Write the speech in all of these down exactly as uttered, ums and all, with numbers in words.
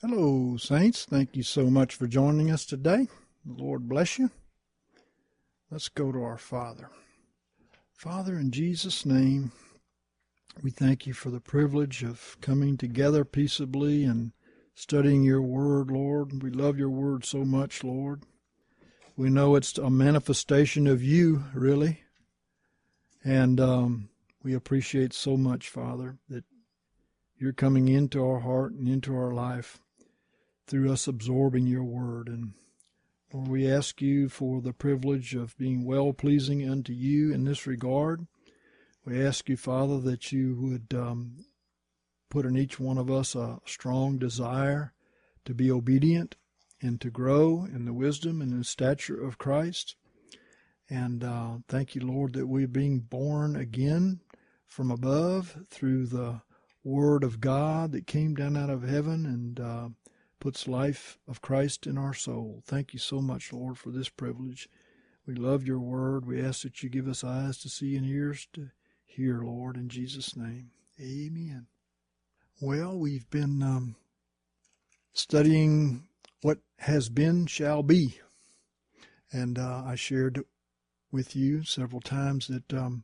Hello, saints. Thank you so much for joining us today. The Lord bless you. Let's go to our Father. Father, in Jesus' name, we thank you for the privilege of coming together peaceably and studying your word, Lord. We love your word so much, Lord. We know it's a manifestation of you, really. And um, we appreciate so much, Father, that you're coming into our heart and into our life through us absorbing your word. And Lord, we ask you for the privilege of being well-pleasing unto you in this regard. We ask you, Father, that you would um, put in each one of us a strong desire to be obedient and to grow in the wisdom and in the stature of Christ. And uh, thank you, Lord, that we're being born again from above through the Word of God that came down out of heaven and uh, puts life of Christ in our soul. Thank you so much, Lord, for this privilege. We love your word. We ask that you give us eyes to see and ears to hear, Lord, in Jesus' name. Amen. Well, we've been um, studying what has been shall be. And uh, I shared with you several times that um,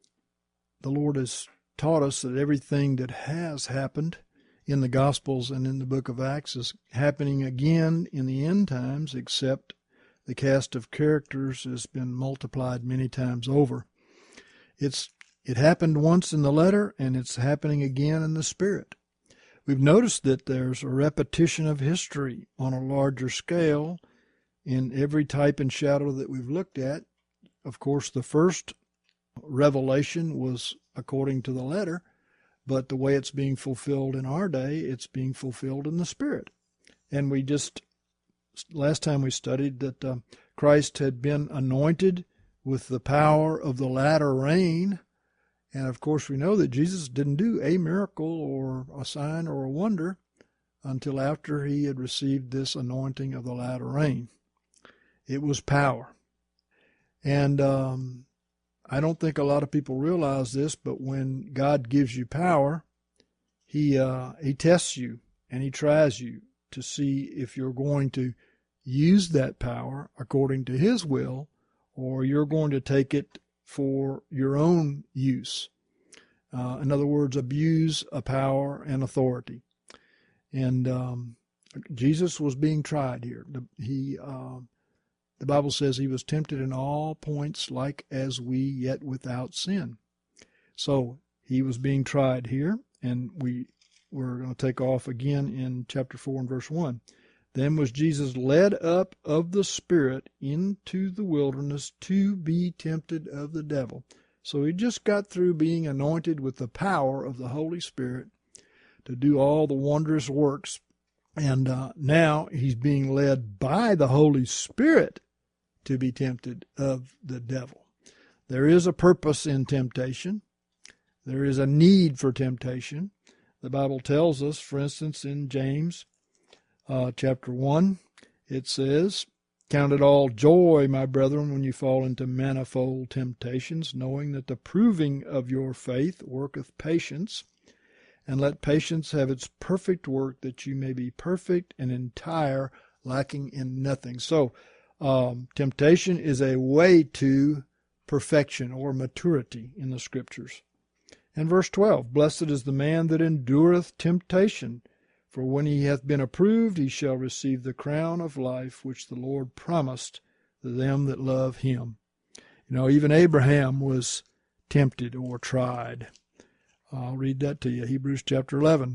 the Lord has taught us that everything that has happened in the Gospels and in the book of Acts is happening again in the end times, except the cast of characters has been multiplied many times over. It's It happened once in the letter, and it's happening again in the spirit. We've noticed that there's a repetition of history on a larger scale in every type and shadow that we've looked at. Of course, the first revelation was according to the letter, but the way it's being fulfilled in our day, it's being fulfilled in the Spirit. And we just, last time we studied that uh, Christ had been anointed with the power of the latter rain. And of course, we know that Jesus didn't do a miracle or a sign or a wonder until after he had received this anointing of the latter rain. It was power. And um, I don't think a lot of people realize this, but when God gives you power, he uh, he tests you and he tries you to see if you're going to use that power according to his will, or you're going to take it for your own use. Uh, in other words, abuse a power and authority. And um, Jesus was being tried here. The, he uh, The Bible says he was tempted in all points like as we, yet without sin. So he was being tried here, and we, we're going to take off again in chapter four and verse one. Then was Jesus led up of the Spirit into the wilderness to be tempted of the devil. So he just got through being anointed with the power of the Holy Spirit to do all the wondrous works. And uh, now he's being led by the Holy Spirit to be tempted of the devil. There is a purpose in temptation. There is a need for temptation. The Bible tells us, for instance, in James uh, chapter one, it says, "Count it all joy, my brethren, when you fall into manifold temptations, knowing that the proving of your faith worketh patience. And let patience have its perfect work, that you may be perfect and entire, lacking in nothing." So, Um, temptation is a way to perfection or maturity in the Scriptures. And verse twelve, "Blessed is the man that endureth temptation, for when he hath been approved, he shall receive the crown of life which the Lord promised to them that love him." You know, even Abraham was tempted or tried. I'll read that to you. Hebrews chapter eleven.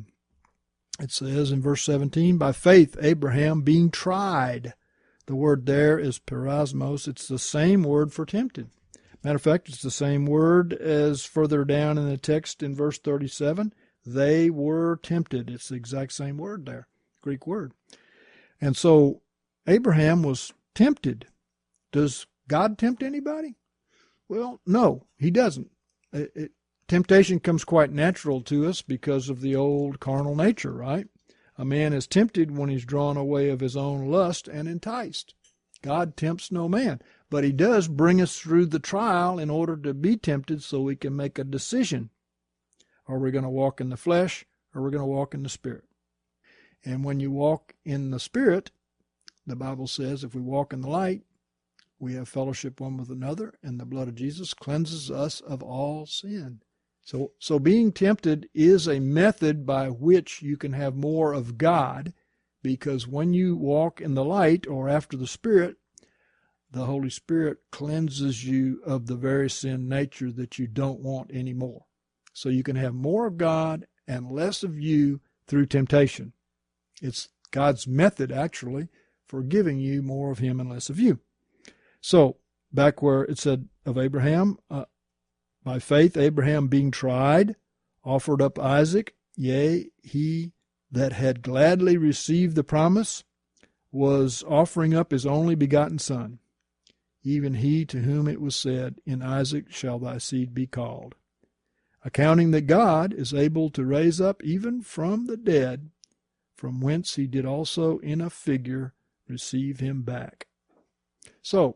It says in verse seventeen, "By faith Abraham being tried." The word there is peirasmos. It's the same word for tempted. Matter of fact, it's the same word as further down in the text in verse thirty-seven. They were tempted. It's the exact same word there, Greek word. And so Abraham was tempted. Does God tempt anybody? Well, no, he doesn't. It, it, temptation comes quite natural to us because of the old carnal nature, right? A man is tempted when he's drawn away of his own lust and enticed. God tempts no man, but he does bring us through the trial in order to be tempted so we can make a decision. Are we going to walk in the flesh, or are we going to walk in the Spirit? And when you walk in the Spirit, the Bible says if we walk in the light, we have fellowship one with another, and the blood of Jesus cleanses us of all sin. So, so being tempted is a method by which you can have more of God, because when you walk in the light or after the Spirit, the Holy Spirit cleanses you of the very sin nature that you don't want anymore. So you can have more of God and less of you through temptation. It's God's method, actually, for giving you more of Him and less of you. So, back where it said of Abraham, uh, by faith Abraham being tried, offered up Isaac, yea, he that had gladly received the promise was offering up his only begotten son, even he to whom it was said, in Isaac shall thy seed be called, accounting that God is able to raise up even from the dead, from whence he did also in a figure receive him back. So,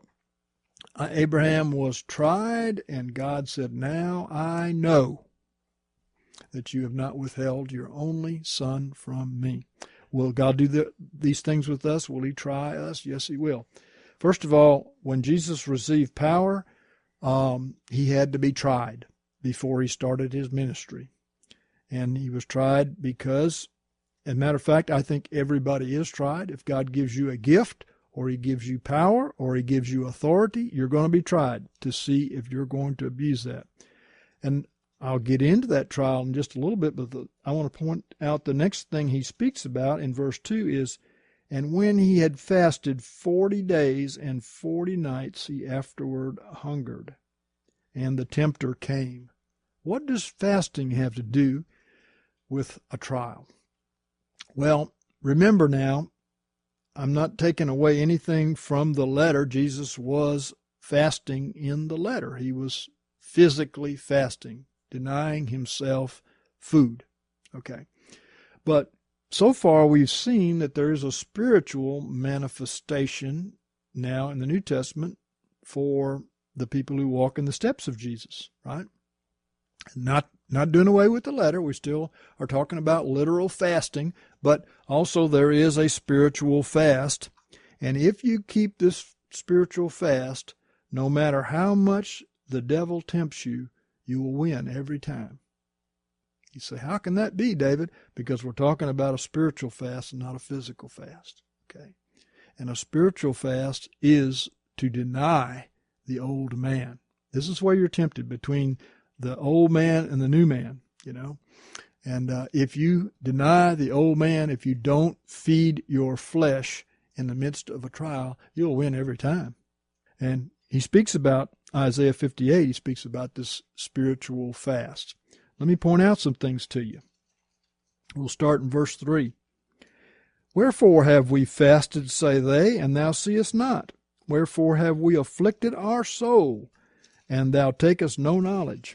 Abraham was tried, and God said, now I know that you have not withheld your only son from me. Will God do the, these things with us? Will He try us? Yes, He will. First of all, when Jesus received power, um, He had to be tried before He started His ministry. And He was tried because, as a matter of fact, I think everybody is tried. If God gives you a gift, or He gives you power, or He gives you authority, you're going to be tried to see if you're going to abuse that. And I'll get into that trial in just a little bit, but the, I want to point out the next thing He speaks about in verse two is, and when He had fasted forty days and forty nights, He afterward hungered, and the tempter came. What does fasting have to do with a trial? Well, remember now, I'm not taking away anything from the letter. Jesus was fasting in the letter. He was physically fasting, denying Himself food. Okay. But so far we've seen that there is a spiritual manifestation now in the New Testament for the people who walk in the steps of Jesus, right? Not not doing away with the letter. We still are talking about literal fasting, but also there is a spiritual fast. And if you keep this spiritual fast, no matter how much the devil tempts you, you will win every time. You say, how can that be, David? Because we're talking about a spiritual fast and not a physical fast. Okay? And a spiritual fast is to deny the old man. This is where you're tempted, between the old man and the new man, you know. And uh, if you deny the old man, if you don't feed your flesh in the midst of a trial, you'll win every time. And he speaks about Isaiah fifty-eight. He speaks about this spiritual fast. Let me point out some things to you. We'll start in verse three. Wherefore have we fasted, say they, and thou seest not? Wherefore have we afflicted our soul, and thou takest no knowledge?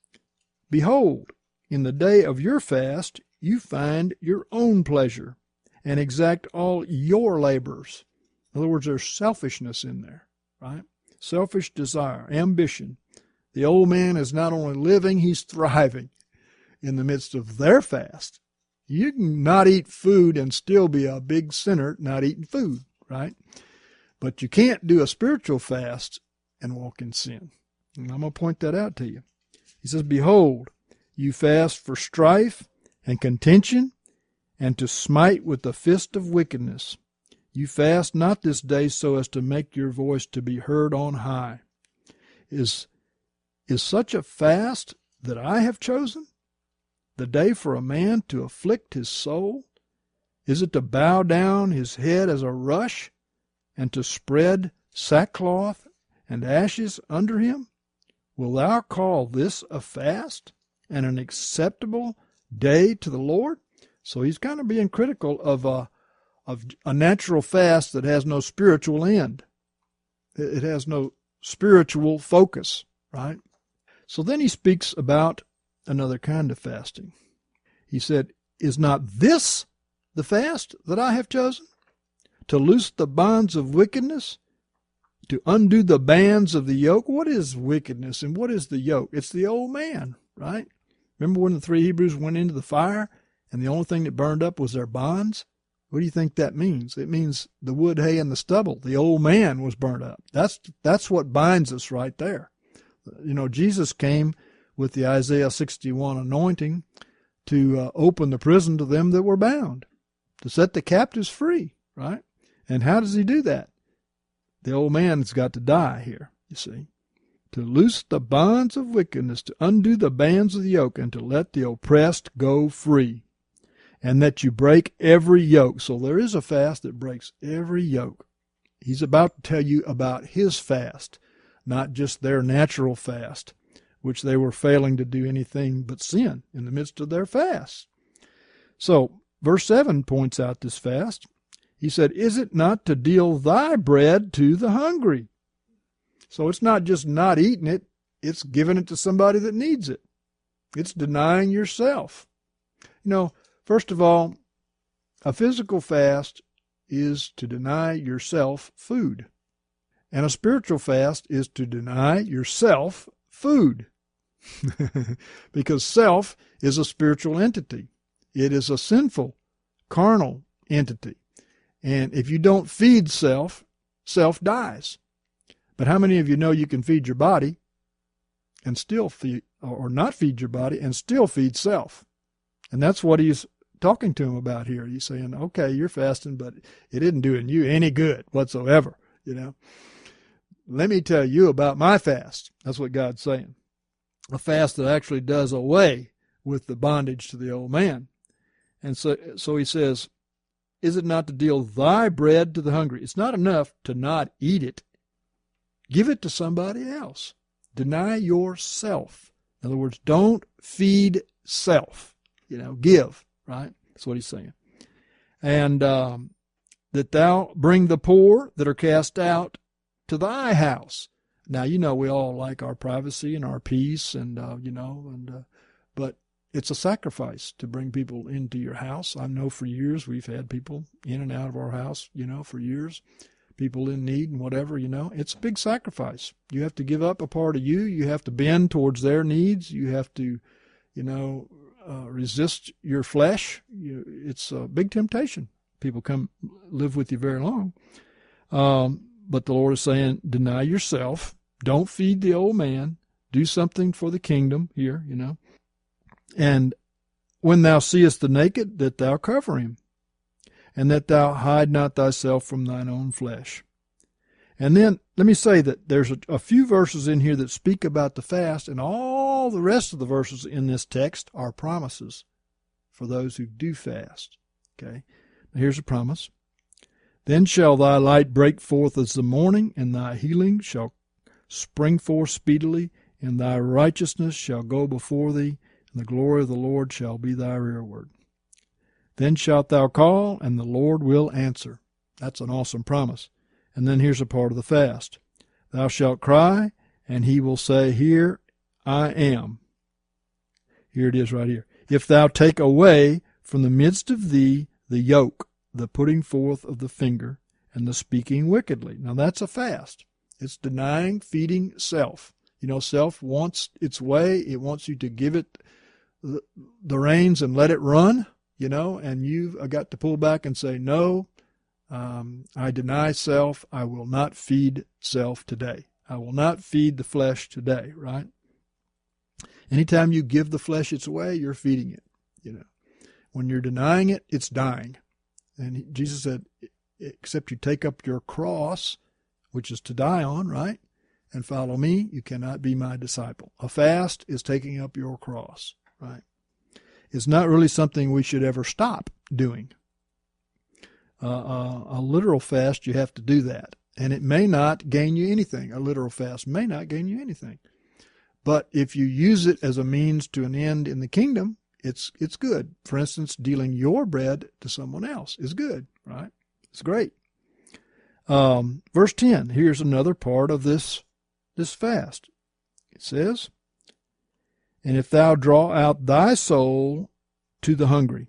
Behold, in the day of your fast you find your own pleasure, and exact all your labors. In other words, there's selfishness in there, right? Selfish desire, ambition. The old man is not only living, he's thriving in the midst of their fast. You can not eat food and still be a big sinner not eating food, right? But you can't do a spiritual fast and walk in sin. And I'm going to point that out to you. He says, behold, you fast for strife and contention, and to smite with the fist of wickedness. You fast not this day so as to make your voice to be heard on high. Is, is such a fast that I have chosen? The day for a man to afflict his soul? Is it to bow down his head as a rush, and to spread sackcloth and ashes under him? Will thou call this a fast and an acceptable day to the Lord? So he's kind of being critical of a, of a natural fast that has no spiritual end. It has no spiritual focus, right? So then he speaks about another kind of fasting. He said, is not this the fast that I have chosen? To loose the bonds of wickedness, to undo the bands of the yoke. What is wickedness and what is the yoke? It's the old man, right? Remember when the three Hebrews went into the fire and the only thing that burned up was their bonds? What do you think that means? It means the wood, hay, and the stubble. The old man was burnt up. That's that's what binds us right there. You know, Jesus came with the Isaiah sixty-one anointing to uh, open the prison to them that were bound, to set the captives free, right? And how does he do that? The old man's got to die here, you see. To loose the bonds of wickedness, to undo the bands of the yoke, and to let the oppressed go free. And that you break every yoke. So there is a fast that breaks every yoke. He's about to tell you about his fast, not just their natural fast, which they were failing to do anything but sin in the midst of their fast. So verse seven points out this fast. He said, is it not to deal thy bread to the hungry? So it's not just not eating it, it's giving it to somebody that needs it. It's denying yourself. You know, first of all, a physical fast is to deny yourself food. And a spiritual fast is to deny yourself food. Because self is a spiritual entity. It is a sinful, carnal entity. And if you don't feed self, self dies. But how many of you know you can feed your body and still feed, or not feed your body and still feed self? And that's what he's talking to him about here. He's saying, okay, you're fasting, but it isn't doing you any good whatsoever, you know. Let me tell you about my fast. That's what God's saying. A fast that actually does away with the bondage to the old man. And so, so he says, is it not to deal thy bread to the hungry? It's not enough to not eat it. Give it to somebody else. Deny yourself. In other words, don't feed self. You know, give, right? That's what he's saying. And um, that thou bring the poor that are cast out to thy house. Now, you know, we all like our privacy and our peace, and, uh, you know, and uh, but it's a sacrifice to bring people into your house. I know for years we've had people in and out of our house, you know, for years. People in need and whatever, you know. It's a big sacrifice. You have to give up a part of you. You have to bend towards their needs. You have to, you know, uh, resist your flesh. You, it's a big temptation. People come live with you very long. Um, but the Lord is saying, deny yourself. Don't feed the old man. Do something for the kingdom here, you know. And when thou seest the naked, that thou cover him, and that thou hide not thyself from thine own flesh. And then, let me say that there's a, a few verses in here that speak about the fast, and all the rest of the verses in this text are promises for those who do fast. Okay? Now here's a promise. Then shall thy light break forth as the morning, and thy healing shall spring forth speedily, and thy righteousness shall go before thee, and the glory of the Lord shall be thy rearward. Then shalt thou call, and the Lord will answer. That's an awesome promise. And then here's a part of the fast. Thou shalt cry, and he will say, here I am. Here it is right here. If thou take away from the midst of thee the yoke, the putting forth of the finger, and the speaking wickedly. Now that's a fast. It's denying, feeding self. You know, self wants its way. It wants you to give it the, the reins and let it run. You know, and you've got to pull back and say, no, um, I deny self. I will not feed self today. I will not feed the flesh today, right? Anytime you give the flesh its way, you're feeding it, you know. When you're denying it, it's dying. And Jesus said, except you take up your cross, which is to die on, right, and follow me, you cannot be my disciple. A fast is taking up your cross, right? It's not really something we should ever stop doing. Uh, uh, a literal fast, you have to do that. And it may not gain you anything. A literal fast may not gain you anything. But if you use it as a means to an end in the kingdom, it's it's good. For instance, dealing your bread to someone else is good, right? It's great. Um, verse ten, here's another part of this, this fast. It says, and if thou draw out thy soul to the hungry.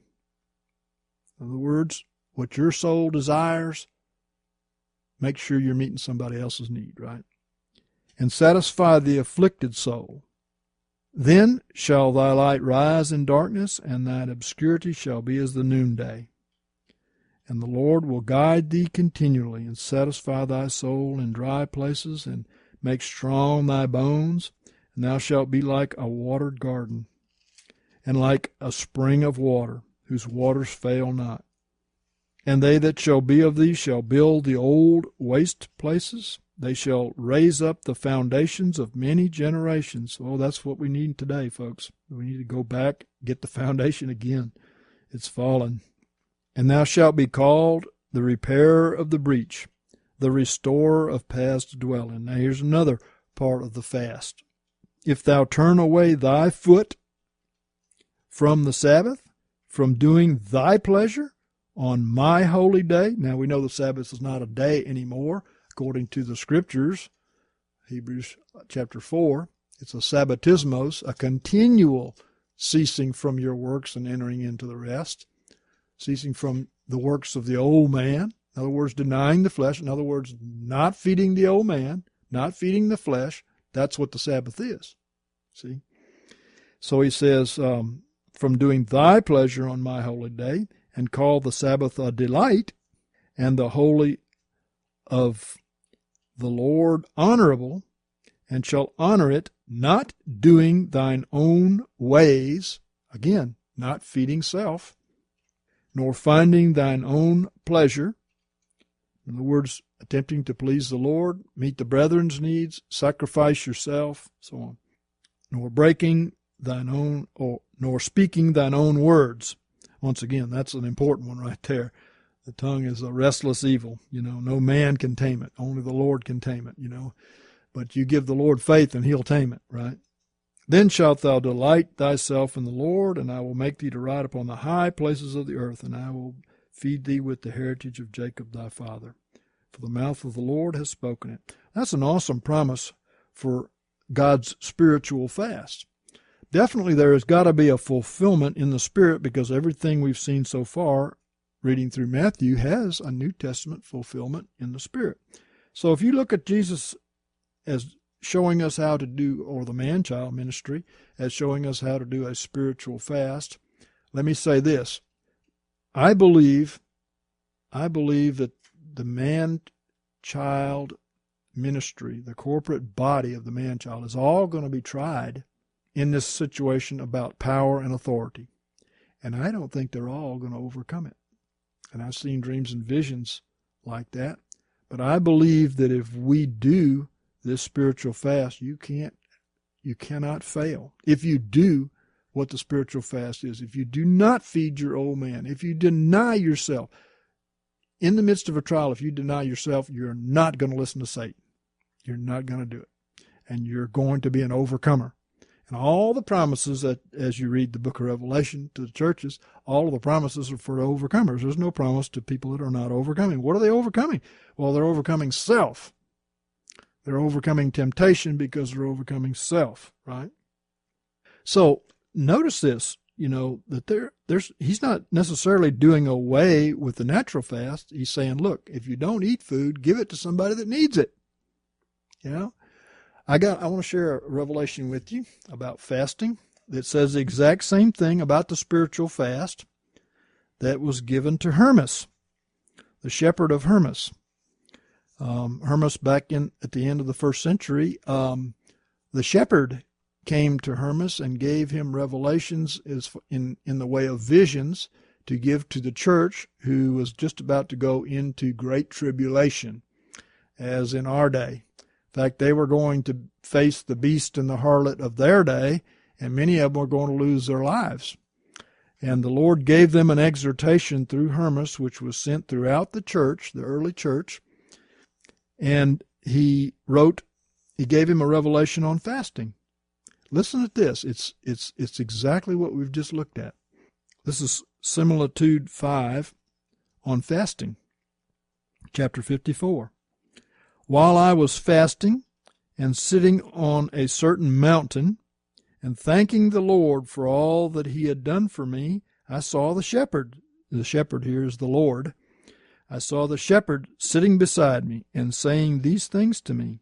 In other words, what your soul desires, make sure you're meeting somebody else's need, right? And satisfy the afflicted soul. Then shall thy light rise in darkness, and thine obscurity shall be as the noonday. And the Lord will guide thee continually, and satisfy thy soul in dry places, and make strong thy bones, and thou shalt be like a watered garden, and like a spring of water, whose waters fail not. And they that shall be of thee shall build the old waste places. They shall raise up the foundations of many generations. Oh, that's what we need today, folks. We need to go back, get the foundation again. It's fallen. And thou shalt be called the repairer of the breach, the restorer of paths to dwell in. Now here's another part of the fast. If thou turn away thy foot from the Sabbath, from doing thy pleasure on my holy day. Now we know the Sabbath is not a day anymore, according to the Scriptures, Hebrews chapter four. It's a sabbatismos, a continual ceasing from your works and entering into the rest. Ceasing from the works of the old man. In other words, denying the flesh. In other words, not feeding the old man, not feeding the flesh. That's what the Sabbath is. See? So he says, um, from doing thy pleasure on my holy day, and call the Sabbath a delight, and the holy of the Lord honorable, and shall honor it, not doing thine own ways, again, not feeding self, nor finding thine own pleasure. In other words, attempting to please the Lord, meet the brethren's needs, sacrifice yourself, so on. Nor breaking thine own, or nor speaking thine own words. Once again, that's an important one right there. The tongue is a restless evil. You know, no man can tame it. Only the Lord can tame it, you know. But you give the Lord faith and he'll tame it, right? Then shalt thou delight thyself in the Lord, and I will make thee to ride upon the high places of the earth, and I will feed thee with the heritage of Jacob thy father. For the mouth of the Lord has spoken it. That's an awesome promise for God's spiritual fast. Definitely there has got to be a fulfillment in the Spirit, because everything we've seen so far, reading through Matthew, has a New Testament fulfillment in the Spirit. So if you look at Jesus as showing us how to do, or the man-child ministry as showing us how to do a spiritual fast, let me say this. I believe, I believe that the man-child ministry, the corporate body of the man-child, is all going to be tried in this situation about power and authority. And I don't think they're all going to overcome it. And I've seen dreams and visions like that. But I believe that if we do this spiritual fast, you can't, you cannot fail. If you do what the spiritual fast is, if you do not feed your old man, if you deny yourself, in the midst of a trial, if you deny yourself, you're not going to listen to Satan. You're not going to do it. And you're going to be an overcomer. And all the promises that, as you read the book of Revelation to the churches, all of the promises are for overcomers. There's no promise to people that are not overcoming. What are they overcoming? Well, they're overcoming self. They're overcoming temptation because they're overcoming self, right? So notice this, you know, that there, there's, he's not necessarily doing away with the natural fast. He's saying, look, if you don't eat food, give it to somebody that needs it. You know, I got, I want to share a revelation with you about fasting that says the exact same thing about the spiritual fast that was given to Hermas, the shepherd of Hermas. Um, Hermas, back in at the end of the first century, um, the shepherd came to Hermas and gave him revelations as in, in the way of visions to give to the church, who was just about to go into great tribulation, as in our day. In fact, they were going to face the beast and the harlot of their day, and many of them were going to lose their lives. And the Lord gave them an exhortation through Hermas, which was sent throughout the church, the early church. And he wrote, he gave him a revelation on fasting. Listen to this. It's, it's, it's exactly what we've just looked at. This is Similitude five on fasting, chapter fifty-four. While I was fasting and sitting on a certain mountain and thanking the Lord for all that he had done for me, I saw the shepherd. The shepherd here is the Lord. I saw the shepherd sitting beside me and saying these things to me.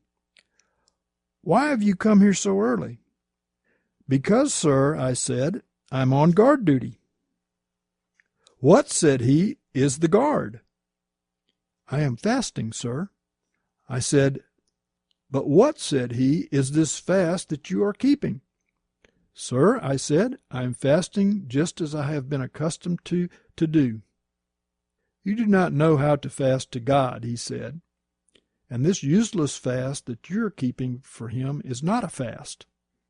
Why have you come here so early? Because, sir, I said, I'm on guard duty. What, said he, is the guard?" "I am fasting, sir." I said, "But what," said he, "is this fast that you are keeping?" "Sir," I said, "I am fasting just as I have been accustomed to, to do." "You do not know how to fast to God," he said, "and this useless fast that you are keeping for him is not a fast."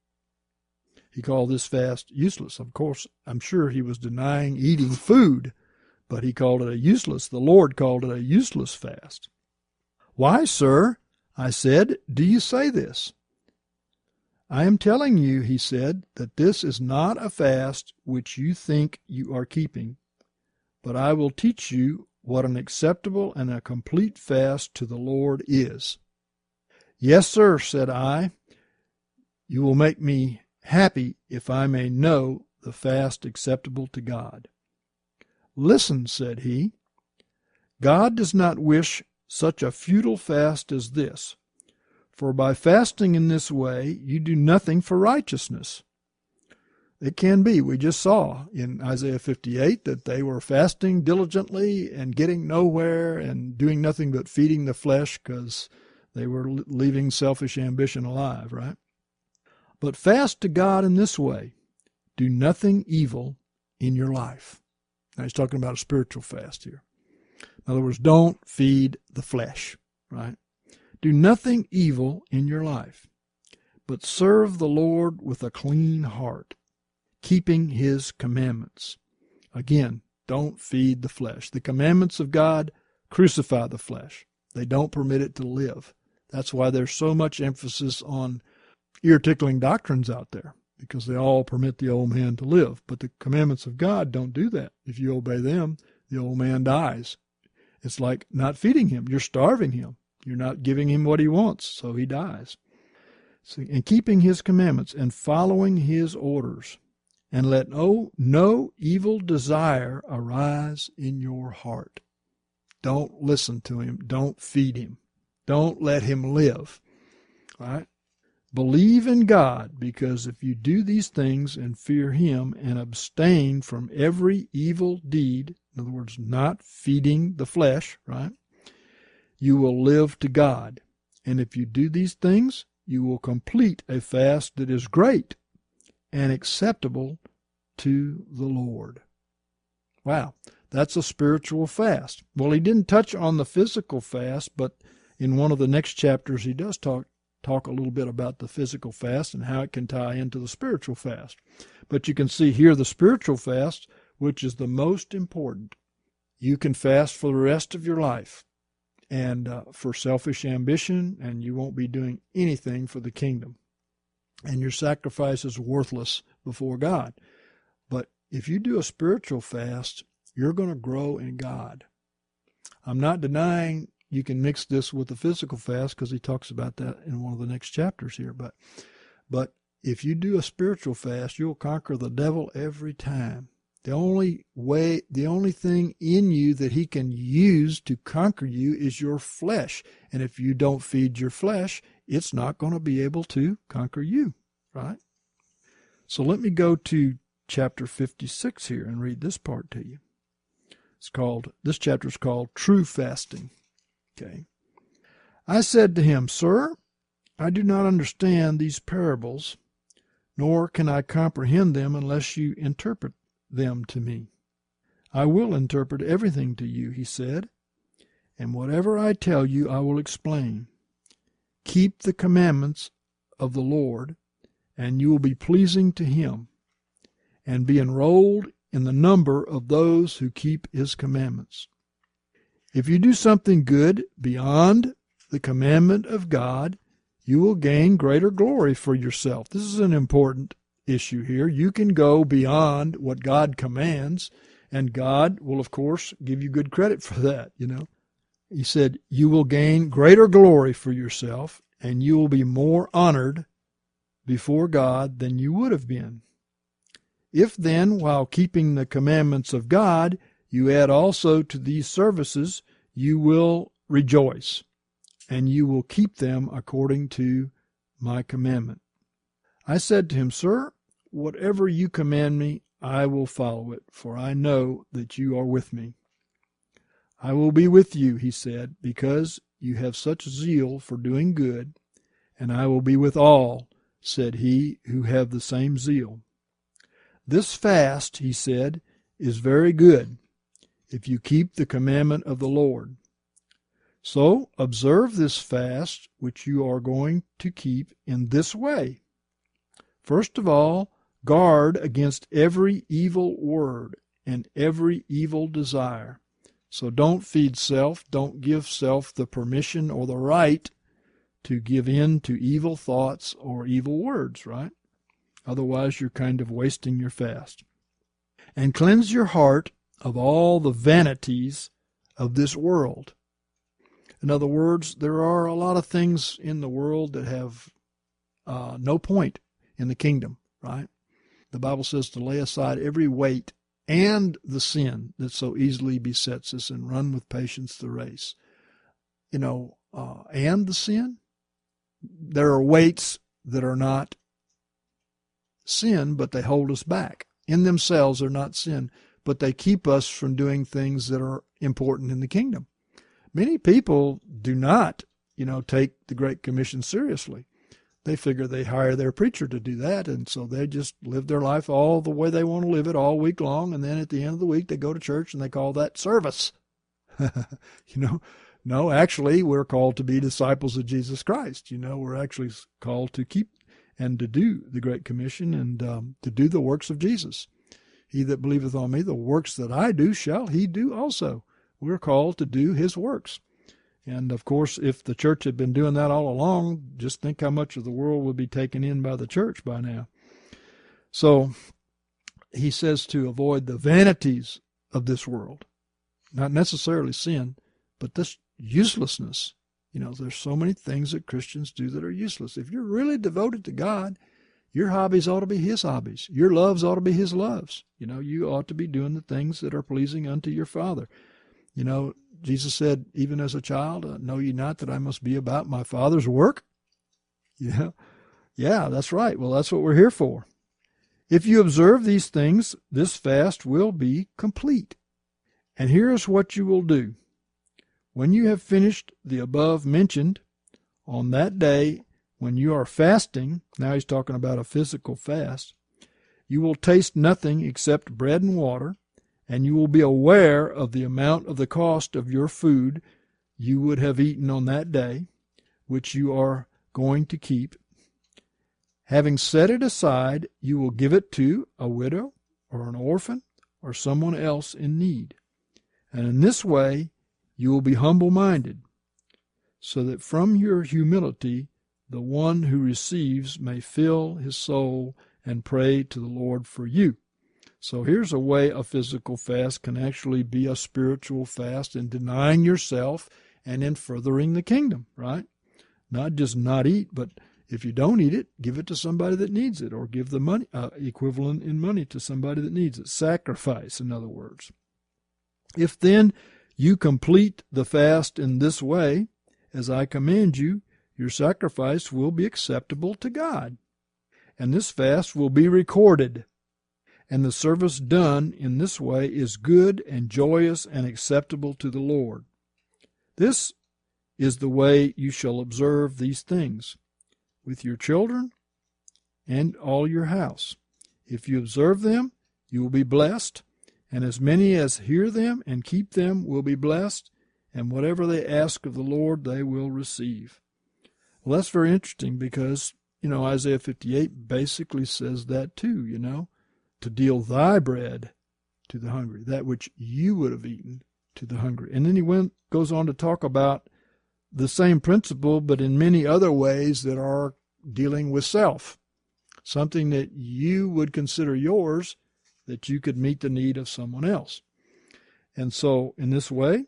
He called this fast useless. Of course, I'm sure he was denying eating food, but he called it a useless. The Lord called it a useless fast. "Why, sir," I said, "do you say this?" "I am telling you," he said, "that this is not a fast which you think you are keeping, but I will teach you what an acceptable and a complete fast to the Lord is." "Yes, sir," said I, "you will make me happy if I may know the fast acceptable to God." "Listen," said he, "God does not wish such a futile fast as this, for by fasting in this way you do nothing for righteousness." It can be. We just saw in Isaiah fifty-eight that they were fasting diligently and getting nowhere and doing nothing but feeding the flesh because they were leaving selfish ambition alive, right? But fast to God in this way. Do nothing evil in your life. Now he's talking about a spiritual fast here. In other words, don't feed the flesh, right? Do nothing evil in your life, but serve the Lord with a clean heart, keeping his commandments. Again, don't feed the flesh. The commandments of God crucify the flesh. They don't permit it to live. That's why there's so much emphasis on ear-tickling doctrines out there, because they all permit the old man to live. But the commandments of God don't do that. If you obey them, the old man dies. It's like not feeding him. You're starving him. You're not giving him what he wants, so he dies. So, and keeping his commandments and following his orders, and let no, no evil desire arise in your heart. Don't listen to him. Don't feed him. Don't let him live. All right? Believe in God, because if you do these things and fear him and abstain from every evil deed, in other words, not feeding the flesh, right, you will live to God. And if you do these things, you will complete a fast that is great and acceptable to the Lord. Wow, that's a spiritual fast. Well, he didn't touch on the physical fast, but in one of the next chapters he does talk talk a little bit about the physical fast and how it can tie into the spiritual fast. But you can see here the spiritual fast, which is the most important. You can fast for the rest of your life and uh, for selfish ambition, and you won't be doing anything for the kingdom. And your sacrifice is worthless before God. But if you do a spiritual fast, you're going to grow in God. I'm not denying you can mix this with the physical fast, because he talks about that in one of the next chapters here. But, but if you do a spiritual fast, you'll conquer the devil every time. The only way, the only thing in you that he can use to conquer you is your flesh. And if you don't feed your flesh, it's not going to be able to conquer you, right? So let me go to chapter fifty-six here and read this part to you. It's called, this chapter is called True Fasting. Okay. I said to him, "Sir, I do not understand these parables, nor can I comprehend them unless you interpret them to me." "I will interpret everything to you," he said, "and whatever I tell you I will explain. Keep the commandments of the Lord, and you will be pleasing to him, and be enrolled in the number of those who keep his commandments. If you do something good beyond the commandment of God, you will gain greater glory for yourself." This is an important issue here. You can go beyond what God commands, and God will, of course, give you good credit for that, you know. He said, you will gain greater glory for yourself, and you will be more honored before God than you would have been. If then, while keeping the commandments of God, you add also to these services, you will rejoice, and you will keep them according to my commandment. I said to him, "Sir, whatever you command me, I will follow it, for I know that you are with me, I will be with you, he said, because you have such zeal for doing good, and I will be with all, said he, who have the same zeal. This fast, he said, is very good, if you keep the commandment of the Lord. So observe this fast which you are going to keep in this way. First of all, guard against every evil word and every evil desire. So don't feed self, don't give self the permission or the right to give in to evil thoughts or evil words, right? Otherwise, you're kind of wasting your fast. And cleanse your heart of all the vanities of this world. In other words, there are a lot of things in the world that have uh, no point in the kingdom, right? The Bible says to lay aside every weight and the sin that so easily besets us and run with patience the race. You know, uh, and the sin, there are weights that are not sin, but they hold us back. In themselves, they're not sin, but they keep us from doing things that are important in the kingdom. Many people do not, you know, take the Great Commission seriously. They figure they hire their preacher to do that, and so they just live their life all the way they want to live it all week long, and then at the end of the week they go to church and they call that service. You know, no, actually we're called to be disciples of Jesus Christ. You know, we're actually called to keep and to do the Great Commission and um, to do the works of Jesus. He that believeth on me, the works that I do shall he do also. We're called to do his works. And, of course, if the church had been doing that all along, just think how much of the world would be taken in by the church by now. So he says to avoid the vanities of this world, not necessarily sin, but this uselessness. You know, there's so many things that Christians do that are useless. If you're really devoted to God, your hobbies ought to be his hobbies. Your loves ought to be his loves. You know, you ought to be doing the things that are pleasing unto your Father. You know, Jesus said, even as a child, uh, know ye not that I must be about my Father's work? Yeah, yeah, that's right. Well, that's what we're here for. If you observe these things, this fast will be complete. And here is what you will do. When you have finished the above mentioned, on that day when you are fasting, now he's talking about a physical fast, you will taste nothing except bread and water, and you will be aware of the amount of the cost of your food you would have eaten on that day, which you are going to keep. Having set it aside, you will give it to a widow or an orphan or someone else in need. And in this way, you will be humble-minded, so that from your humility the one who receives may fill his soul and pray to the Lord for you. So here's a way a physical fast can actually be a spiritual fast in denying yourself and in furthering the kingdom, right? Not just not eat, but if you don't eat it, give it to somebody that needs it, or give the money uh, equivalent in money to somebody that needs it. Sacrifice, in other words. If then you complete the fast in this way, as I command you, your sacrifice will be acceptable to God, and this fast will be recorded. And the service done in this way is good and joyous and acceptable to the Lord. This is the way you shall observe these things with your children and all your house. If you observe them, you will be blessed, and as many as hear them and keep them will be blessed, and whatever they ask of the Lord they will receive. Well, that's very interesting because, you know, Isaiah fifty-eight basically says that too, you know. To deal thy bread to the hungry, that which you would have eaten to the hungry. And then he went, goes on to talk about the same principle, but in many other ways that are dealing with self. Something that you would consider yours, that you could meet the need of someone else. And so, in this way,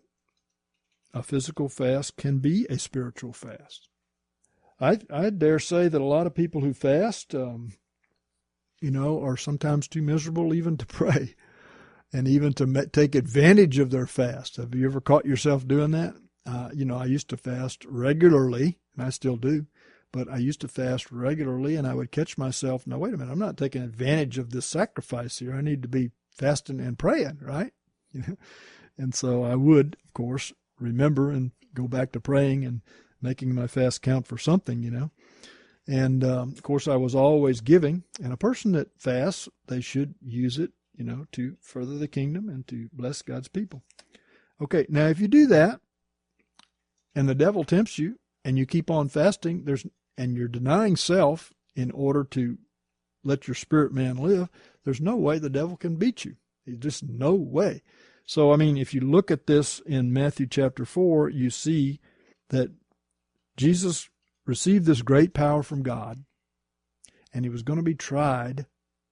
a physical fast can be a spiritual fast. I, I dare say that a lot of people who fast, um, you know, are sometimes too miserable even to pray and even to take advantage of their fast. Have you ever caught yourself doing that? Uh, you know, I used to fast regularly, and I still do, but I used to fast regularly, and I would catch myself, now, wait a minute, I'm not taking advantage of this sacrifice here. I need to be fasting and praying, right? You know, And so I would, of course, remember and go back to praying and making my fast count for something, you know. And, um, of course, I was always giving. And a person that fasts, they should use it, you know, to further the kingdom and to bless God's people. Okay, now if you do that, and the devil tempts you, and you keep on fasting, there's and you're denying self in order to let your spirit man live, there's no way the devil can beat you. There's just no way. So, I mean, if you look at this in Matthew chapter four, you see that Jesus received this great power from God, and he was going to be tried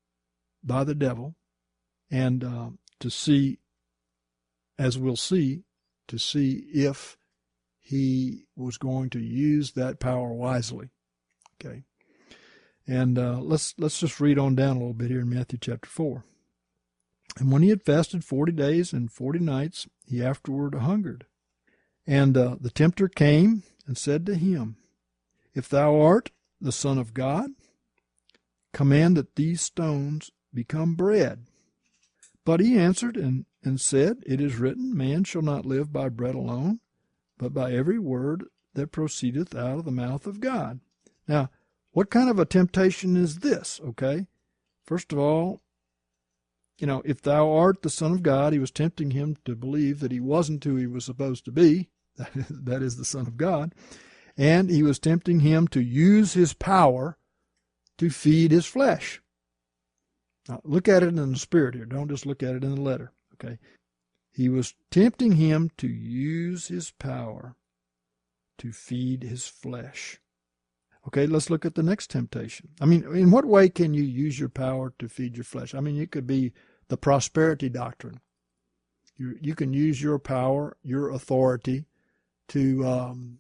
by the devil, and uh, to see, as we'll see, to see if he was going to use that power wisely. Okay, and uh, let's let's just read on down a little bit here in Matthew chapter four. And when he had fasted forty days and forty nights, he afterward hungered. And uh, the tempter came and said to him, If thou art the Son of God, command that these stones become bread. But he answered and, and said, It is written, Man shall not live by bread alone, but by every word that proceedeth out of the mouth of God. Now, what kind of a temptation is this, okay? First of all, you know, if thou art the Son of God, he was tempting him to believe that he wasn't who he was supposed to be, that is the Son of God, and he was tempting him to use his power to feed his flesh. Now, look at it in the spirit here. Don't just look at it in the letter, okay? He was tempting him to use his power to feed his flesh. Okay, let's look at the next temptation. I mean, in what way can you use your power to feed your flesh? I mean, it could be the prosperity doctrine. You, you can use your power, your authority, to um,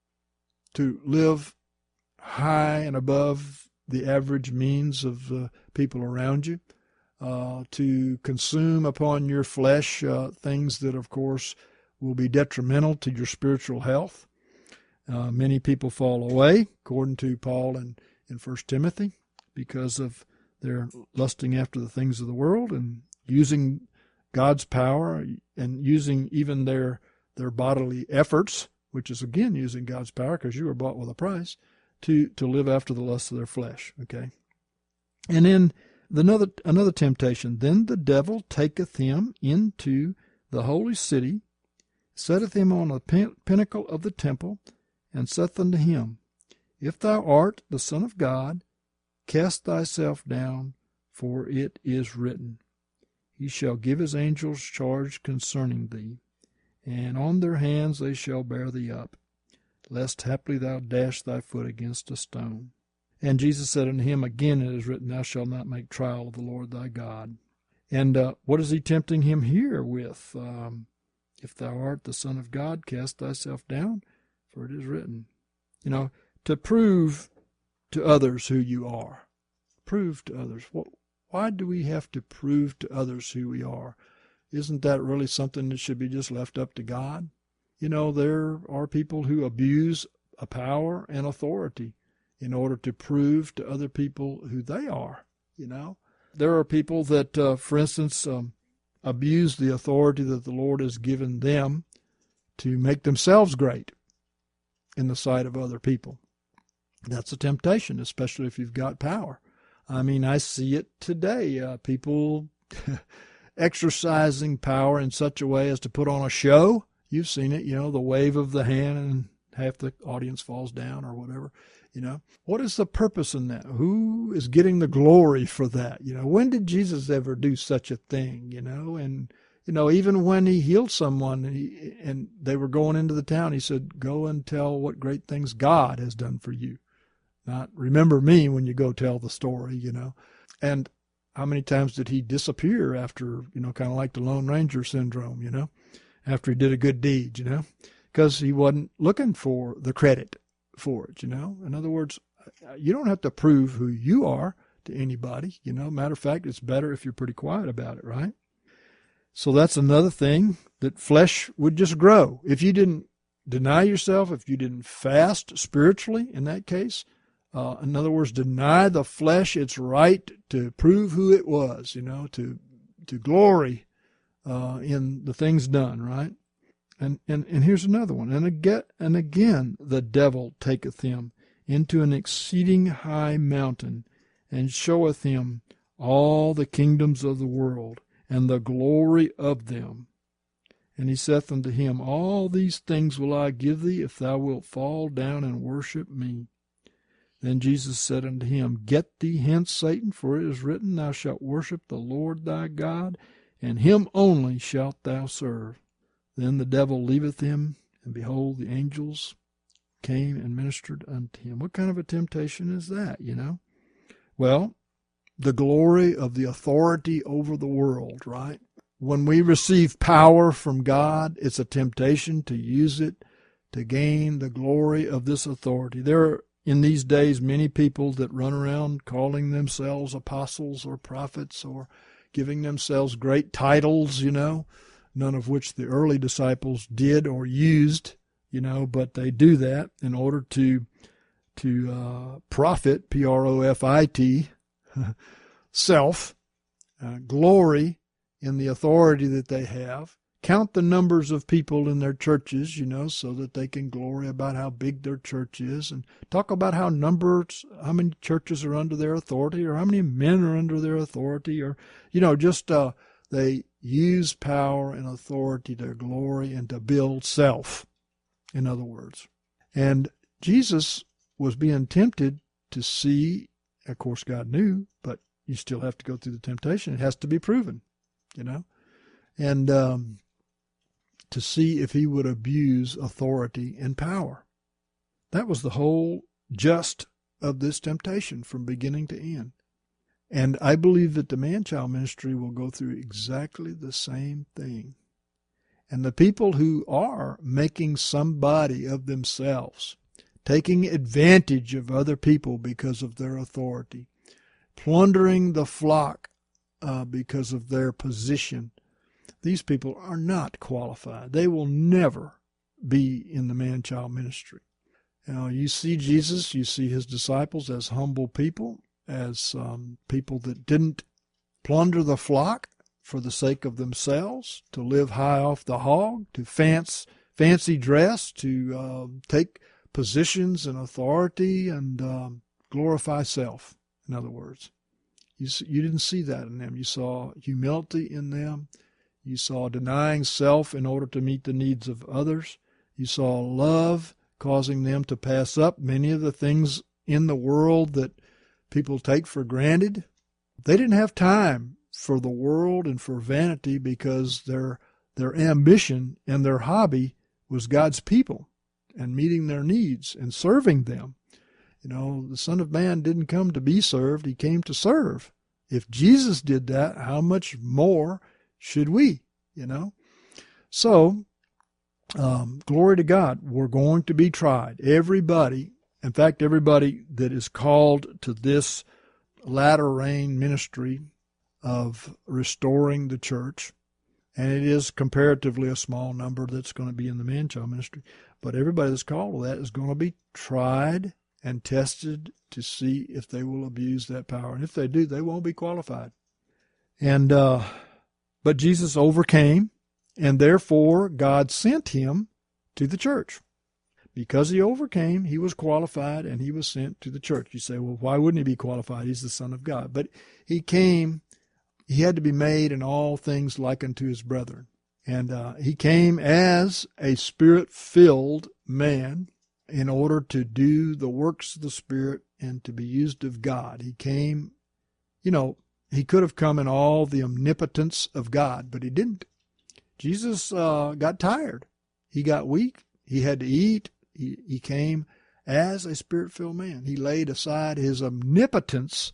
to live high and above the average means of the people around you, uh, to consume upon your flesh uh, things that, of course, will be detrimental to your spiritual health. Uh, many people fall away, according to Paul in, in First Timothy, because of their lusting after the things of the world and using God's power and using even their their bodily efforts, which is, again, using God's power because you were bought with a price, to, to live after the lusts of their flesh, okay? And then the another, another temptation, then the devil taketh him into the holy city, setteth him on the pin- pinnacle of the temple, and saith unto him, If thou art the Son of God, cast thyself down, for it is written, He shall give his angels charge concerning thee, and on their hands they shall bear thee up, lest haply thou dash thy foot against a stone. And Jesus said unto him, Again it is written, Thou shalt not make trial of the Lord thy God. And uh, what is he tempting him here with? Um, if thou art the Son of God, cast thyself down, for it is written. You know, to prove to others who you are. Prove to others. What, why do we have to prove to others who we are? Isn't that really something that should be just left up to God? You know, there are people who abuse a power and authority in order to prove to other people who they are, you know. There are people that, uh, for instance, um, abuse the authority that the Lord has given them to make themselves great in the sight of other people. That's a temptation, especially if you've got power. I mean, I see it today. Uh, people exercising power in such a way as to put on a show. You've seen it, you know, the wave of the hand and half the audience falls down or whatever, you know. What is the purpose in that? Who is getting the glory for that? You know, when did Jesus ever do such a thing, you know? And, you know, even when he healed someone and, he, and they were going into the town, he said, go and tell what great things God has done for you. Not remember me when you go tell the story, you know. And how many times did he disappear after, you know, kind of like the Lone Ranger syndrome, you know, after he did a good deed, you know, because he wasn't looking for the credit for it, you know. In other words, you don't have to prove who you are to anybody, you know. Matter of fact, it's better if you're pretty quiet about it, right? So that's another thing, that flesh would just grow. If you didn't deny yourself, if you didn't fast spiritually in that case, Uh, in other words, deny the flesh its right to prove who it was, you know, to to glory uh, in the things done, right? And, and and here's another one. And again, and again the devil taketh him into an exceeding high mountain, and showeth him all the kingdoms of the world, and the glory of them. And he saith unto him, All these things will I give thee, if thou wilt fall down and worship me. Then Jesus said unto him, Get thee hence, Satan, for it is written, Thou shalt worship the Lord thy God, and him only shalt thou serve. Then the devil leaveth him, and behold, the angels came and ministered unto him. What kind of a temptation is that, you know? Well, the glory of the authority over the world, right? When we receive power from God, it's a temptation to use it to gain the glory of this authority. There are, in these days, many people that run around calling themselves apostles or prophets or giving themselves great titles, you know, none of which the early disciples did or used, you know, but they do that in order to to uh, profit, P R O F I T, self, uh, glory in the authority that they have, count the numbers of people in their churches, you know, so that they can glory about how big their church is, and talk about how numbers, how many churches are under their authority, or how many men are under their authority, or, you know, just uh, they use power and authority to glory and to build self, in other words. And Jesus was being tempted to see, of course God knew, but you still have to go through the temptation. It has to be proven, you know, and um, to see if he would abuse authority and power. That was the whole gist of this temptation from beginning to end. And I believe that the man-child ministry will go through exactly the same thing. And the people who are making somebody of themselves, taking advantage of other people because of their authority, plundering the flock uh, because of their position, these people are not qualified. They will never be in the man-child ministry. You know, you see Jesus, you see his disciples as humble people, as um, people that didn't plunder the flock for the sake of themselves, to live high off the hog, to fancy, fancy dress, to uh, take positions and authority and um, glorify self, in other words. You, you didn't see that in them. You saw humility in them. You saw denying self in order to meet the needs of others. You saw love causing them to pass up many of the things in the world that people take for granted. They didn't have time for the world and for vanity because their their ambition and their hobby was God's people and meeting their needs and serving them. You know, the Son of Man didn't come to be served. He came to serve. If Jesus did that, how much more should we, you know? So, um, glory to God, we're going to be tried. Everybody, in fact, everybody that is called to this latter rain ministry of restoring the church, and it is comparatively a small number that's going to be in the man-child ministry, but everybody that's called to that is going to be tried and tested to see if they will abuse that power. And if they do, they won't be qualified. And uh, but Jesus overcame, and therefore God sent him to the church. Because he overcame, he was qualified, and he was sent to the church. You say, well, why wouldn't he be qualified? He's the Son of God. But he came, he had to be made in all things like unto his brethren. And uh, he came as a Spirit-filled man in order to do the works of the Spirit and to be used of God. He came, you know, he could have come in all the omnipotence of God, but he didn't. Jesus uh, got tired. He got weak. He had to eat. He, he came as a Spirit-filled man. He laid aside his omnipotence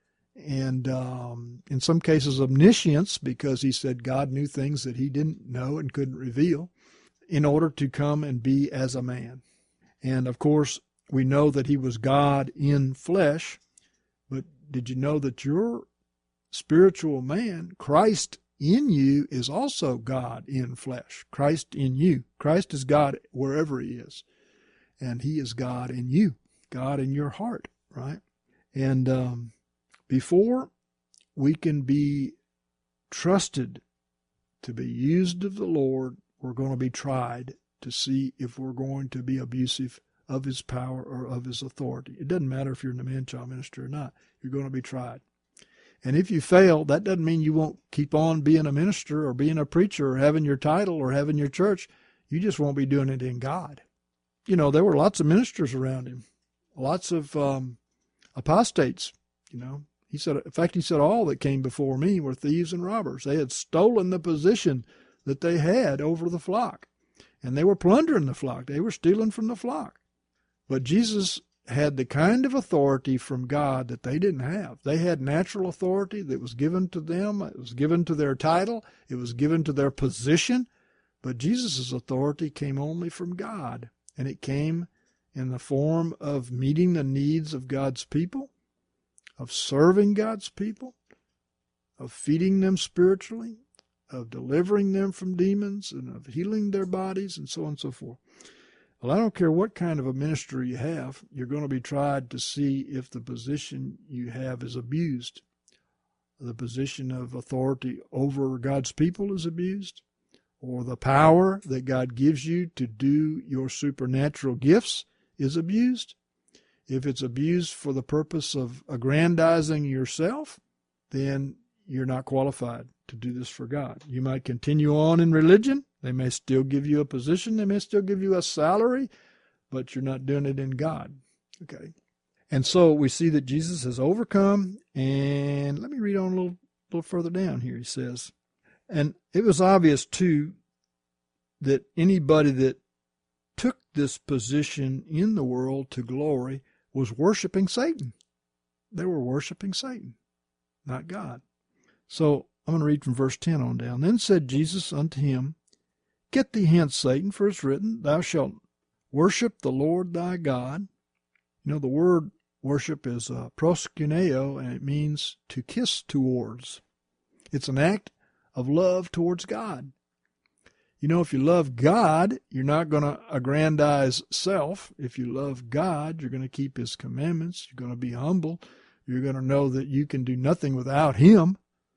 and um, in some cases omniscience, because he said God knew things that he didn't know and couldn't reveal, in order to come and be as a man. And of course, we know that he was God in flesh, but did you know that your spiritual man, Christ in you, is also God in flesh? Christ in you. Christ is God wherever he is. And he is God in you, God in your heart, right? And um, before we can be trusted to be used of the Lord, we're going to be tried to see if we're going to be abusive of his power or of his authority. It doesn't matter if you're in the man-child ministry or not. You're going to be tried. And if you fail, that doesn't mean you won't keep on being a minister or being a preacher or having your title or having your church. You just won't be doing it in God. You know, there were lots of ministers around him, lots of um, apostates, you know. He said, in fact, he said, all that came before me were thieves and robbers. They had stolen the position that they had over the flock, and they were plundering the flock. They were stealing from the flock. But Jesus had the kind of authority from God that they didn't have. They had natural authority that was given to them. It was given to their title. It was given to their position. But Jesus' authority came only from God, and it came in the form of meeting the needs of God's people, of serving God's people, of feeding them spiritually, of delivering them from demons, and of healing their bodies, and so on and so forth. Well, I don't care what kind of a ministry you have, you're going to be tried to see if the position you have is abused. The position of authority over God's people is abused, or the power that God gives you to do your supernatural gifts is abused. If it's abused for the purpose of aggrandizing yourself, then you're not qualified to do this for God. You might continue on in religion. They may still give you a position. They may still give you a salary, but you're not doing it in God. Okay. And so we see that Jesus has overcome. And let me read on a little, little further down here. He says, and it was obvious, too, that anybody that took this position in the world to glory was worshiping Satan. They were worshiping Satan, not God. So I'm going to read from verse ten on down. Then said Jesus unto him, Get thee hence, Satan, for it's written, Thou shalt worship the Lord thy God. You know, the word worship is uh, proskuneo, and it means to kiss towards. It's an act of love towards God. You know, if you love God, you're not going to aggrandize self. If you love God, you're going to keep his commandments. You're going to be humble. You're going to know that you can do nothing without him,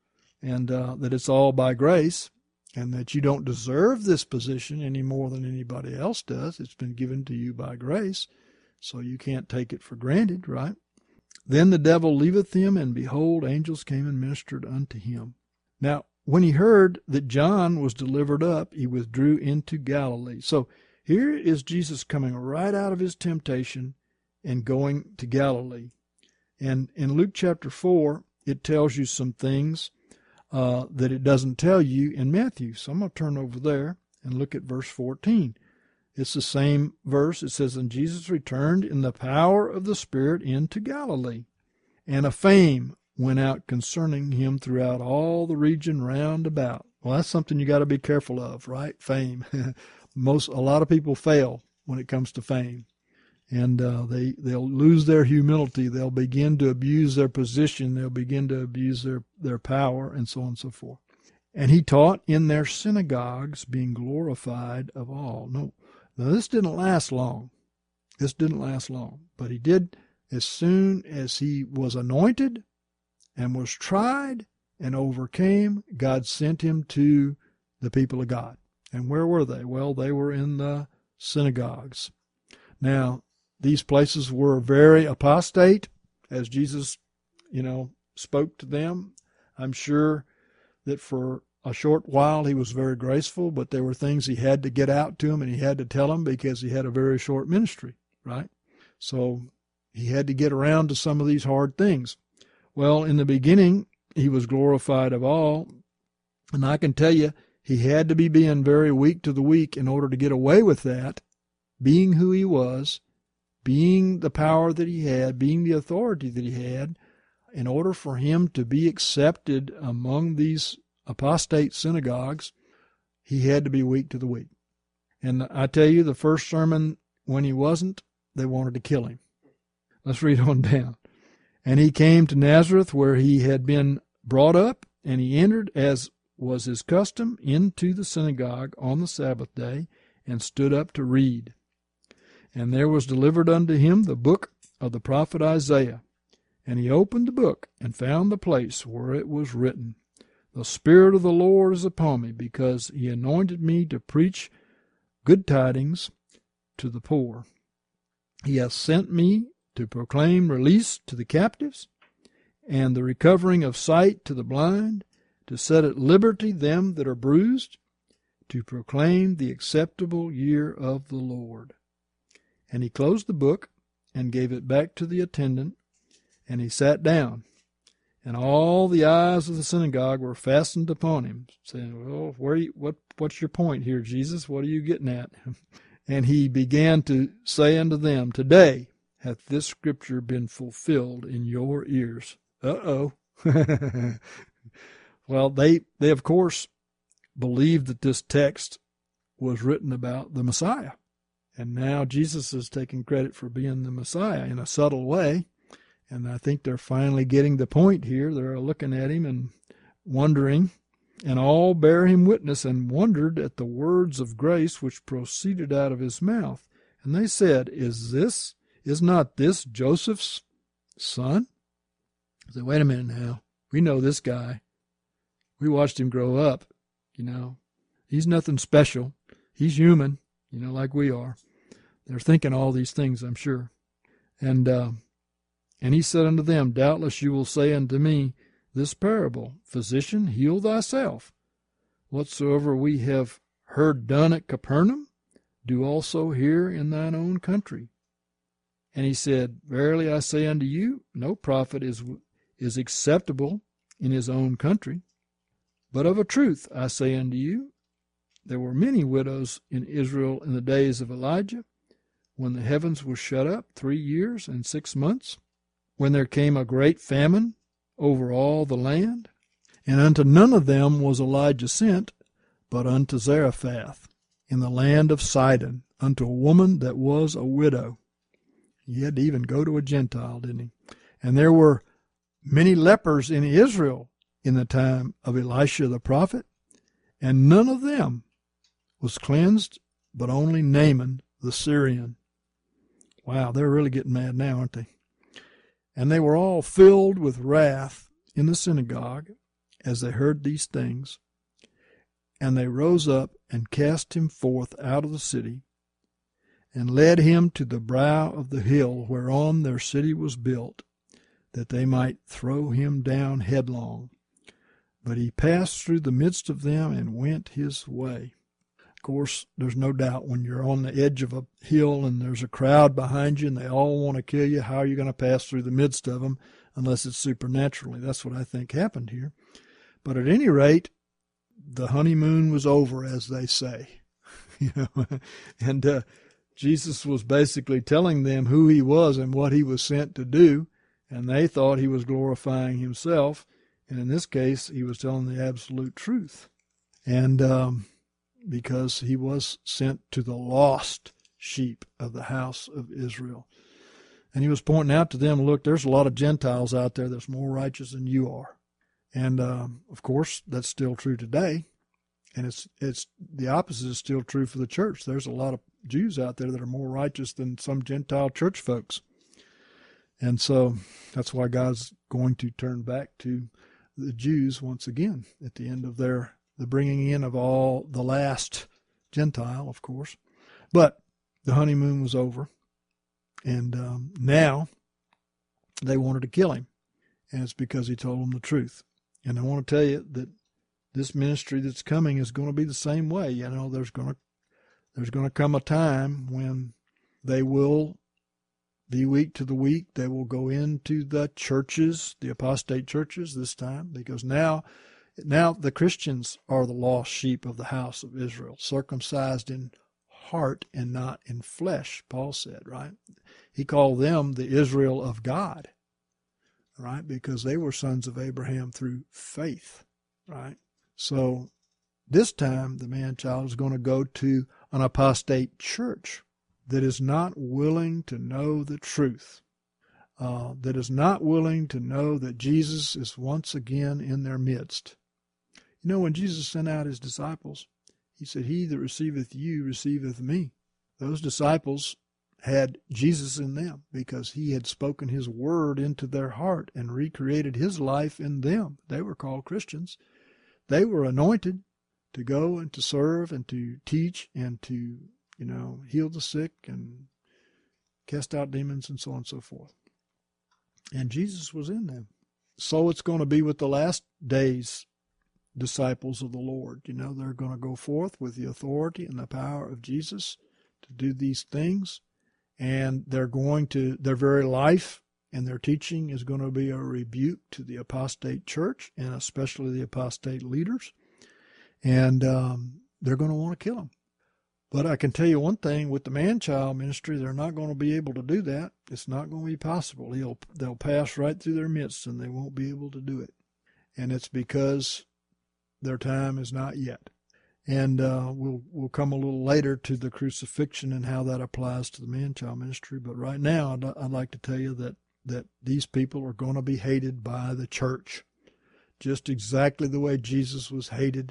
and uh, that it's all by grace, and that you don't deserve this position any more than anybody else does. It's been given to you by grace, so you can't take it for granted, right? Then the devil leaveth him, and behold, angels came and ministered unto him. Now, when he heard that John was delivered up, he withdrew into Galilee. So here is Jesus coming right out of his temptation and going to Galilee. And in Luke chapter four, it tells you some things uh, that it doesn't tell you in Matthew. So I'm going to turn over there and look at verse fourteen. It's the same verse. It says, And Jesus returned in the power of the Spirit into Galilee, and a fame went out concerning him throughout all the region round about. Well, that's something you got to be careful of, right? Fame. Most, a lot of people fail when it comes to fame, and uh, they they'll lose their humility. They'll begin to abuse their position. They'll begin to abuse their their power, and so on and so forth. And he taught in their synagogues, being glorified of all. No, now this didn't last long. This didn't last long, but he did as soon as he was anointed and was tried and overcame. God sent him to the people of God. And where were they? Well, they were in the synagogues. Now, these places were very apostate, as Jesus, you know, spoke to them. I'm sure that for a short while he was very graceful, but there were things he had to get out to them, and he had to tell them because he had a very short ministry, right? So he had to get around to some of these hard things. Well, in the beginning, he was glorified of all, and I can tell you, he had to be being very weak to the weak in order to get away with that, being who he was, being the power that he had, being the authority that he had. In order for him to be accepted among these apostate synagogues, he had to be weak to the weak. And I tell you, the first sermon, when he wasn't, they wanted to kill him. Let's read on down. And he came to Nazareth, where he had been brought up, and he entered, as was his custom, into the synagogue on the Sabbath day, and stood up to read. And there was delivered unto him the book of the prophet Isaiah. And he opened the book, and found the place where it was written, The Spirit of the Lord is upon me, because he anointed me to preach good tidings to the poor. He hath sent me to proclaim release to the captives, and the recovering of sight to the blind, to set at liberty them that are bruised, to proclaim the acceptable year of the Lord. And he closed the book and gave it back to the attendant, and he sat down. And all the eyes of the synagogue were fastened upon him, saying, "Well, where you, what what's your point here, Jesus? What are you getting at?" And he began to say unto them, "Today hath this scripture been fulfilled in your ears." Uh-oh. Well, they, they, of course, believed that this text was written about the Messiah. And now Jesus is taking credit for being the Messiah in a subtle way. And I think they're finally getting the point here. They're looking at him and wondering, and all bare him witness, and wondered at the words of grace which proceeded out of his mouth. And they said, Is this, is not this Joseph's son? I said, wait a minute now. We know this guy. We watched him grow up, you know. He's nothing special. He's human, you know, like we are. They're thinking all these things, I'm sure. And, uh, And he said unto them, Doubtless you will say unto me this parable, Physician, heal thyself. Whatsoever we have heard done at Capernaum, do also here in thine own country. And he said, Verily I say unto you, no prophet is, is acceptable in his own country. But of a truth I say unto you, there were many widows in Israel in the days of Elijah, when the heavens were shut up three years and six months, when there came a great famine over all the land. And unto none of them was Elijah sent, but unto Zarephath, in the land of Sidon, unto a woman that was a widow. He had to even go to a Gentile, didn't he? And there were many lepers in Israel in the time of Elisha the prophet, and none of them was cleansed, but only Naaman the Syrian. Wow, they're really getting mad now, aren't they? And they were all filled with wrath in the synagogue as they heard these things. And they rose up and cast him forth out of the city, and led him to the brow of the hill whereon their city was built, that they might throw him down headlong. But he passed through the midst of them and went his way. Of course, there's no doubt when you're on the edge of a hill and there's a crowd behind you and they all want to kill you, how are you going to pass through the midst of them unless it's supernaturally? That's what I think happened here. But at any rate, the honeymoon was over, as they say. you know, and uh, Jesus was basically telling them who he was and what he was sent to do, and they thought he was glorifying himself. And in this case, he was telling the absolute truth. And um, because he was sent to the lost sheep of the house of Israel. And he was pointing out to them, look, there's a lot of Gentiles out there that's more righteous than you are. And, um, of course, that's still true today. And it's it's the opposite is still true for the church. There's a lot of Jews out there that are more righteous than some Gentile church folks. And so that's why God's going to turn back to the Jews once again at the end of their the bringing in of all the last Gentile, of course. But the honeymoon was over, and um, now they wanted to kill him, and it's because he told them the truth. And I want to tell you that this ministry that's coming is going to be the same way. You know, there's going to there's going to come a time when they will be weak to the weak. They will go into the churches, the apostate churches this time, because now, now the Christians are the lost sheep of the house of Israel, circumcised in heart and not in flesh, Paul said, right? He called them the Israel of God, right? Because they were sons of Abraham through faith, right? So this time the man-child is going to go to an apostate church that is not willing to know the truth, uh, that is not willing to know that Jesus is once again in their midst. You know, when Jesus sent out his disciples, he said, he that receiveth you receiveth me. Those disciples had Jesus in them because he had spoken his word into their heart and recreated his life in them. They were called Christians. They were anointed to go and to serve and to teach and to, you know, heal the sick and cast out demons and so on and so forth. And Jesus was in them. So it's going to be with the last days disciples of the Lord. You know, they're going to go forth with the authority and the power of Jesus to do these things. And they're going to, their very life and their teaching is going to be a rebuke to the apostate church and especially the apostate leaders. And um, they're going to want to kill them. But I can tell you one thing, with the man-child ministry, they're not going to be able to do that. It's not going to be possible. He'll, they'll pass right through their midst and they won't be able to do it. And it's because their time is not yet. And uh, we'll we'll come a little later to the crucifixion and how that applies to the man-child ministry. But right now, I'd, I'd like to tell you that, that these people are going to be hated by the church, just exactly the way Jesus was hated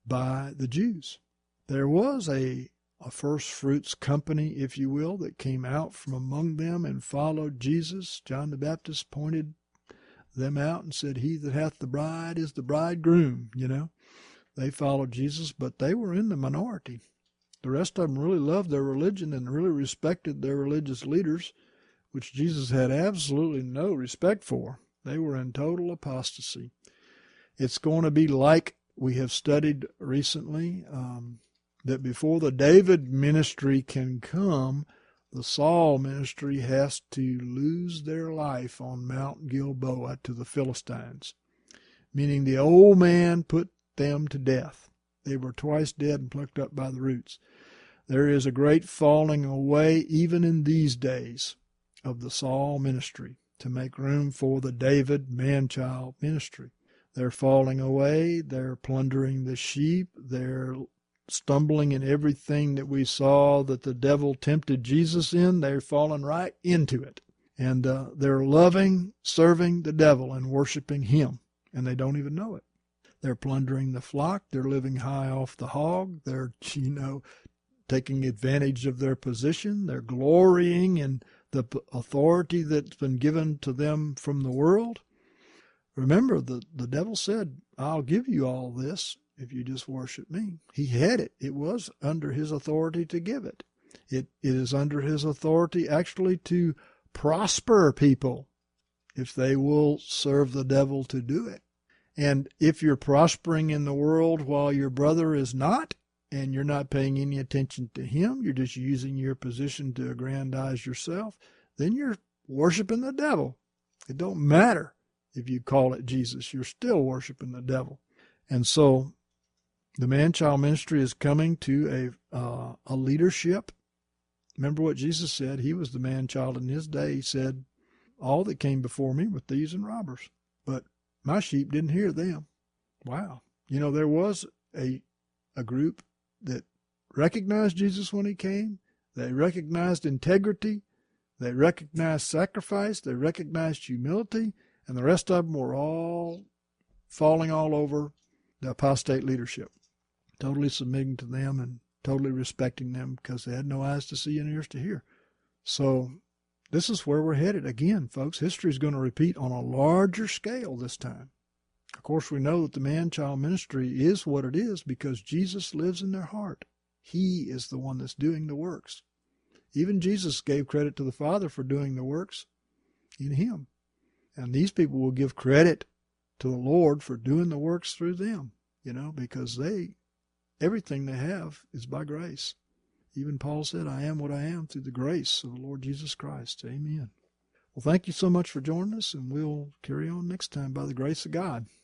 by the Jews. There was a, a first fruits company, if you will, that came out from among them and followed Jesus. John the Baptist pointed them out and said, "He that hath the bride is the bridegroom," you know. They followed Jesus, but they were in the minority. The rest of them really loved their religion and really respected their religious leaders, which Jesus had absolutely no respect for. They were in total apostasy. It's going to be like we have studied recently, um, that before the David ministry can come, the Saul ministry has to lose their life on Mount Gilboa to the Philistines, meaning the old man put them to death. They were twice dead and plucked up by the roots. There is a great falling away, even in these days, of the Saul ministry to make room for the David man-child ministry. They're falling away. They're plundering the sheep. They're stumbling in everything that we saw that the devil tempted Jesus in. They're falling right into it. And uh, they're loving, serving the devil and worshiping him, and they don't even know it. They're plundering the flock. They're living high off the hog. They're, you know, taking advantage of their position. They're glorying in the authority that's been given to them from the world. Remember, the, the devil said, "I'll give you all this if you just worship me." He had it. It was under his authority to give it. It, it is under his authority actually to prosper people if they will serve the devil to do it. And if you're prospering in the world while your brother is not, and you're not paying any attention to him, you're just using your position to aggrandize yourself, then you're worshiping the devil. It don't matter if you call it Jesus. You're still worshiping the devil. And so the man-child ministry is coming to a uh, a leadership. Remember what Jesus said. He was the man-child in his day. He said, "All that came before me were thieves and robbers, but my sheep didn't hear them." Wow. You know, there was a a group that recognized Jesus when he came. They recognized integrity. They recognized sacrifice. They recognized humility. And the rest of them were all falling all over the apostate leadership, totally submitting to them and totally respecting them because they had no eyes to see and ears to hear. So this is where we're headed. Again, folks, history is going to repeat on a larger scale this time. Of course, we know that the man-child ministry is what it is because Jesus lives in their heart. He is the one that's doing the works. Even Jesus gave credit to the Father for doing the works in him. And these people will give credit to the Lord for doing the works through them, you know, because they, everything they have is by grace. Even Paul said, "I am what I am through the grace of the Lord Jesus Christ." Amen. Well, thank you so much for joining us, and we'll carry on next time by the grace of God.